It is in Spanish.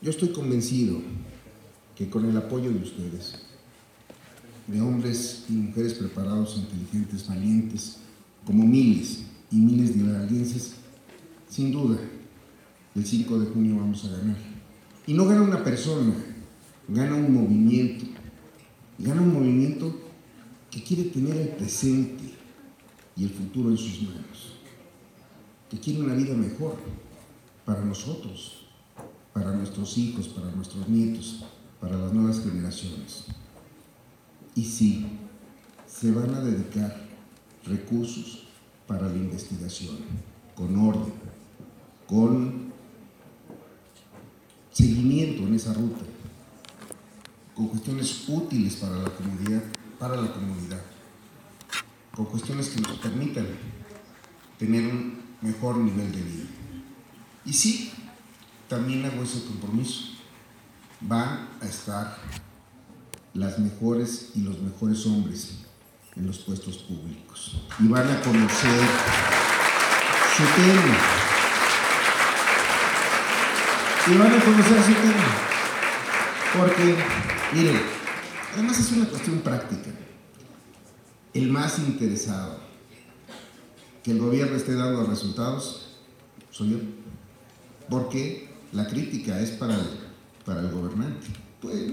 Yo estoy convencido que con el apoyo de ustedes, de hombres y mujeres preparados, inteligentes, valientes, como miles y miles de hidalguenses, sin duda, el 5 de junio vamos a ganar. Y no gana una persona, gana un movimiento que quiere tener el presente y el futuro en sus manos, que quiere una vida mejor para nosotros, para nuestros hijos, para nuestros nietos, para las nuevas generaciones. Y sí, se van a dedicar recursos para la investigación, con orden, con seguimiento en esa ruta, con cuestiones útiles para la comunidad, con cuestiones que nos permitan tener un mejor nivel de vida. Y sí, también hago ese compromiso. Van a estar las mejores y los mejores hombres en los puestos públicos y van a conocer su tema. Porque, miren, además es una cuestión práctica. El más interesado que el gobierno esté dando resultados soy yo, porque la crítica es para el gobernante. Pues,